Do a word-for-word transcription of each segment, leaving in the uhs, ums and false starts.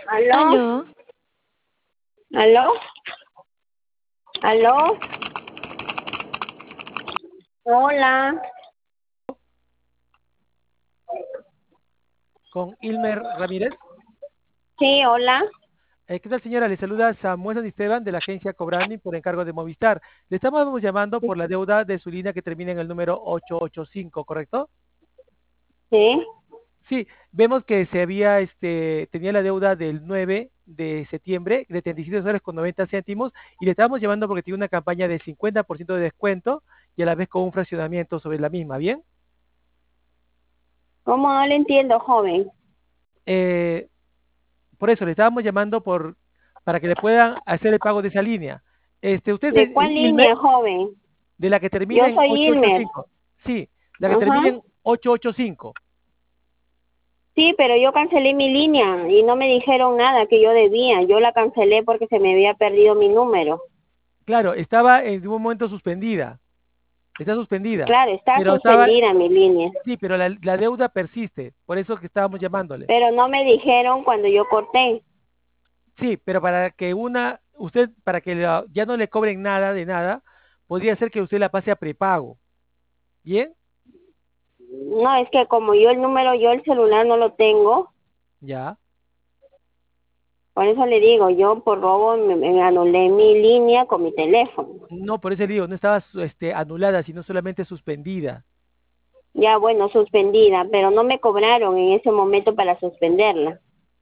¿Aló? Aló, ¿Aló? ¿Aló? Hola. Con Ilmer Ramírez. Sí, hola. Eh, ¿qué tal, señora? Le saluda Samuel San Esteban de la agencia Cobrani por encargo de Movistar. Le estamos llamando por la deuda de su línea que termina en el número ocho ocho cinco, ¿correcto? Sí. Sí, vemos que se había, este, tenía la deuda del nueve de septiembre de treinta y siete soles con noventa céntimos y le estábamos llamando porque tiene una campaña de cincuenta por ciento de descuento y a la vez con un fraccionamiento sobre la misma, ¿bien? ¿Cómo no le entiendo, joven? Eh, por eso le estábamos llamando por, para que le puedan hacer el pago de esa línea. Este, ¿usted ¿De es cuál Ilmer? línea, joven? De la que Yo termina en soy Ilmer. ocho ocho cinco. Sí, la que Ajá. termina en ocho ocho cinco. Sí, pero yo cancelé mi línea y no me dijeron nada que yo debía. Yo la cancelé porque se me había perdido mi número. Claro, estaba en un momento suspendida. Está suspendida. Claro, está Pero estaba, suspendida mi línea. sí, pero la, la deuda persiste. Por eso que estábamos llamándole. Pero no me dijeron cuando yo corté. Sí, pero para que una, usted, para que la- ya no le cobren nada de nada, podría ser que usted la pase a prepago. ¿Bien? No, es que como yo el número, yo el celular no lo tengo. Ya. Por eso le digo, yo por robo me, me anulé mi línea con mi teléfono. No, por ese digo, no estaba su- este, anulada, sino solamente suspendida. Ya, bueno, suspendida, pero no me cobraron en ese momento para suspenderla.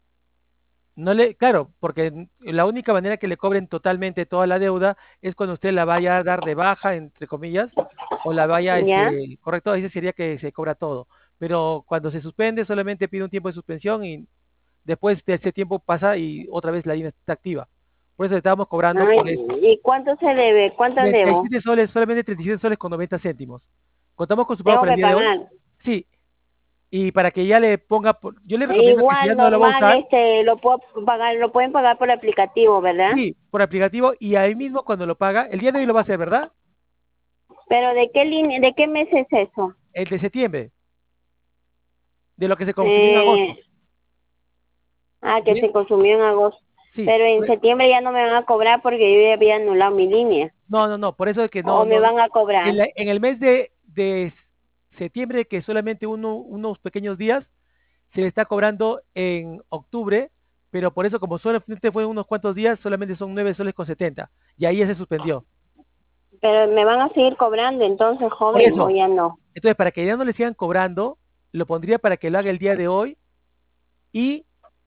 No le, claro, porque n- la única manera que le cobren totalmente toda la deuda es cuando usted la vaya a dar de baja, entre comillas, o la vaya, ¿Ya? este, correcto, ahí sería que se cobra todo. Pero cuando se suspende, solamente pide un tiempo de suspensión y después de ese tiempo pasa y otra vez la línea está activa. Por eso le estábamos cobrando Ay, por eso. ¿y cuánto se debe? ¿Cuánto debo? treinta y siete soles, solamente treinta y siete soles con noventa céntimos. ¿Contamos con su pago Tengo para el que día de hoy? pagar. Sí, y para que ya le ponga, por- yo le recomiendo que si ya Igual, no lo va a normal, usar, este, lo puedo pagar, lo pueden pagar por aplicativo, ¿verdad? sí, por aplicativo y ahí mismo cuando lo paga, el día de hoy lo va a hacer, ¿verdad? Pero ¿de qué línea, de qué mes es eso? El de septiembre, de lo que se consumió en Eh, agosto. ah, que Bien, se consumió en agosto. sí. Pero en por- septiembre ya no me van a cobrar porque yo ya había anulado mi línea. No, no, no, por eso es que ¿O no, me no. van a cobrar? En, la- en el mes de, de s- septiembre, que solamente uno, unos pequeños días, se le está cobrando en octubre, pero por eso como solamente fue unos cuantos días, solamente son nueve soles con setenta. Y ahí ya se suspendió. Pero me van a seguir cobrando entonces, Por joven, o eso, ya no. entonces para que ya no le sigan cobrando, lo pondría para que lo haga el día de hoy y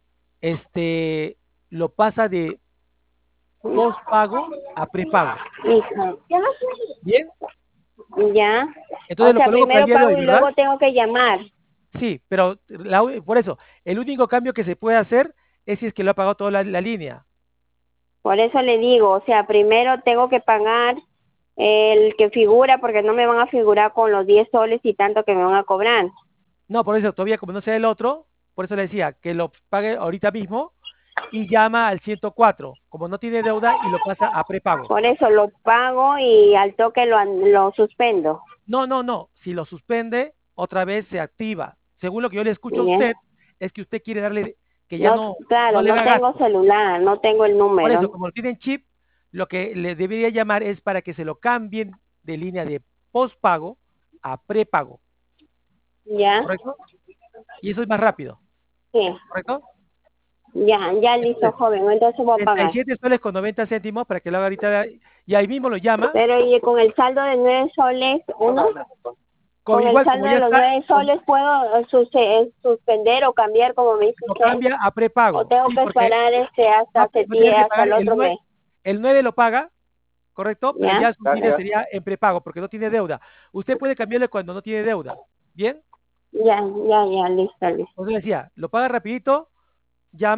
este lo pasa de postpago a prepago. Hija. ¿Bien? Ya. O Entonces lo sea, coloco para el primero día de hoy, pago y ¿verdad? luego tengo que llamar. Sí, pero la u- por eso, el único cambio que se puede hacer es si es que lo ha pagado toda la, la línea. Por eso le digo, o sea, primero tengo que pagar el que figura porque no me van a figurar con los diez soles y tanto que me van a cobrar. No, por eso todavía como no sea el otro, por eso le decía que lo pague ahorita mismo y llama al ciento cuatro, como no tiene deuda y lo pasa a prepago. Por eso lo pago y al toque lo, an- lo suspendo. No, no, no, si lo suspende, otra vez se activa. Según lo que yo le escucho a ¿Ya? usted, es que usted quiere darle que ya No, no, no claro, le no haga tengo gasto. celular, no tengo el Por eso, número. como lo tienen chip, lo que le debería llamar es para que se lo cambien de línea de postpago a prepago, ¿Ya? ¿correcto? Y eso es más rápido, Sí. ¿correcto? Ya, ya listo, Entonces, joven, entonces voy a treinta y pagar. siete soles con noventa céntimos para que lo haga ahorita y ahí mismo lo llama, Pero y con el saldo de nueve soles, uno, con con el igual como saldo ya de los está, nueve como soles puedo eh, sus- eh, suspender o cambiar como me dice lo usted, cambia a o prepago, tengo sí, que porque esperar este va, hasta a va a septiembre, tener que hasta pagar el el otro nueve, mes. el nueve lo paga, ¿correcto? Pero ¿Ya? ya su línea sería en prepago porque no tiene deuda. Usted puede cambiarle cuando no tiene deuda, ¿bien? Ya, ya, ya, listo, listo. Entonces decía, lo paga rapidito